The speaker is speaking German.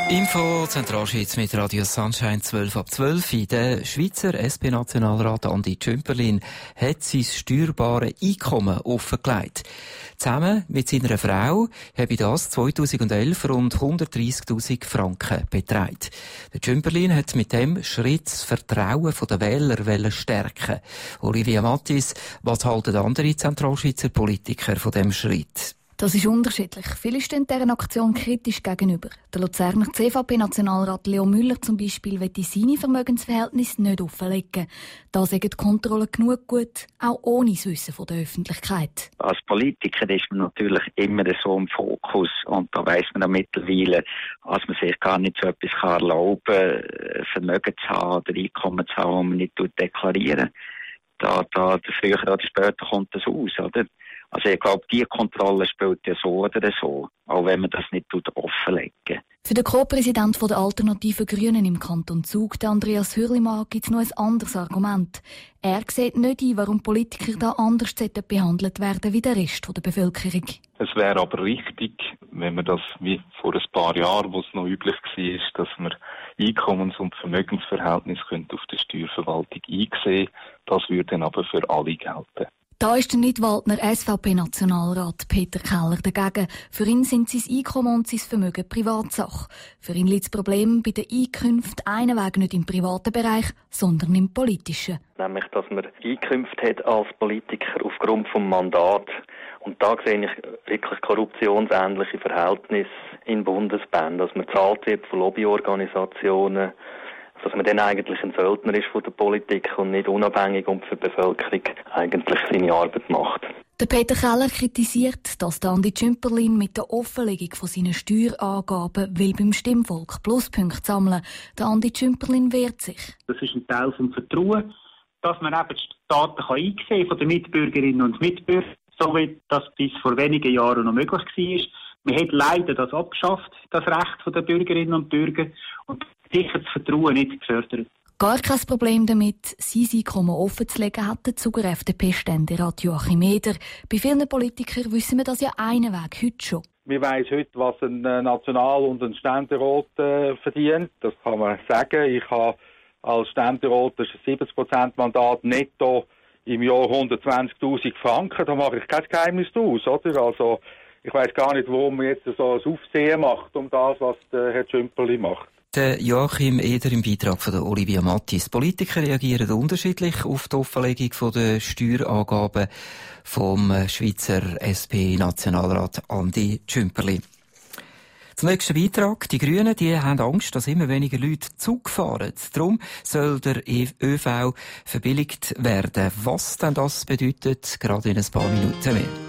Info Zentralschweiz mit Radio Sunshine 12 ab 12. Der Schweizer SP-Nationalrat Andi Tschümperlin hat sein steuerbares Einkommen offengelegt. Zusammen mit seiner Frau habe das 2011 rund 130.000 Franken betragen. Der Tschümperlin hat mit dem Schritt das Vertrauen der Wähler stärken. Olivia Mattis, was halten andere Zentralschweizer Politiker von diesem Schritt? Das ist unterschiedlich. Viele stehen dieser Aktion kritisch gegenüber. Der Luzerner CVP-Nationalrat Leo Müller zum Beispiel will seine Vermögensverhältnisse nicht offenlegen. Da sagen die Kontrollen genug gut, auch ohne das Wissen von der Öffentlichkeit. Als Politiker ist man natürlich immer so im Fokus und da weiss man mittlerweile, dass man sich gar nicht so etwas erlauben kann, Vermögen zu haben oder Einkommen zu haben, das man nicht deklarieren. Früher oder später kommt das aus, oder? Also ich glaube, die Kontrolle spielt ja so oder so, auch wenn man das nicht offenlegen. Für den Co-Präsident der Alternativen Grünen im Kanton Zug, Andreas Hürlimann, gibt es noch ein anderes Argument. Er sieht nicht ein, warum Politiker da anders behandelt werden wie der Rest der Bevölkerung. Es wäre aber richtig, wenn man das wie vor ein paar Jahren, wo es noch üblich war, dass man Einkommens- und Vermögensverhältnisse auf der Steuerverwaltung einsehen. Das würde dann aber für alle gelten. Da ist der Nidwaldner SVP-Nationalrat Peter Keller dagegen. Für ihn sind sein Einkommen und sein Vermögen Privatsache. Für ihn liegt das Problem bei den Einkünften einen Weg nicht im privaten Bereich, sondern im politischen. Nämlich, dass man Einkünfte hat als Politiker aufgrund des Mandats. Und da sehe ich wirklich korruptionsähnliche Verhältnisse in Bundesbern, dass man zahlt wird von Lobbyorganisationen, dass man dann eigentlich ein Söldner ist von der Politik und nicht unabhängig und für die Bevölkerung eigentlich seine Arbeit macht. Der Peter Keller kritisiert, dass der Andi Tschümperlin mit der Offenlegung von seinen Steuerangaben will beim Stimmvolk Pluspunkte sammeln. Der Andi Tschümperlin wehrt sich. Das ist ein Teil vom Vertrauen, dass man eben die Daten einsehen von den Mitbürgerinnen und Mitbürgern, so wie das bis vor wenigen Jahren noch möglich war. Man hat leider das abgeschafft, das Recht der Bürgerinnen und Bürger, und sicher das Vertrauen nicht gefördert. Gar kein Problem damit, sein Einkommen offenzulegen, hat der Zuger FDP-Ständerat Joachim Eder. Bei vielen Politikern wissen wir das ja einen Weg heute schon. Wir weiss heute, was ein National- und ein Ständerat verdient. Das kann man sagen. Ich habe als Ständerat ein 70% Mandat netto im Jahr 120.000 Franken. Da mache ich kein Geheimnis draus, oder? Also, ich weiss gar nicht, warum man jetzt so ein Aufsehen macht um das, was der Herr Tschümperlin macht. Der Joachim Eder im Beitrag von der Olivia Mattis. Politiker reagieren unterschiedlich auf die Offenlegung der Steuerangaben vom Schweizer SP-Nationalrat Andi Tschümperlin. Zum nächsten Beitrag. Die Grünen, haben Angst, dass immer weniger Leute Zug fahren. Darum soll der ÖV verbilligt werden. Was denn das bedeutet, gerade in ein paar Minuten mehr.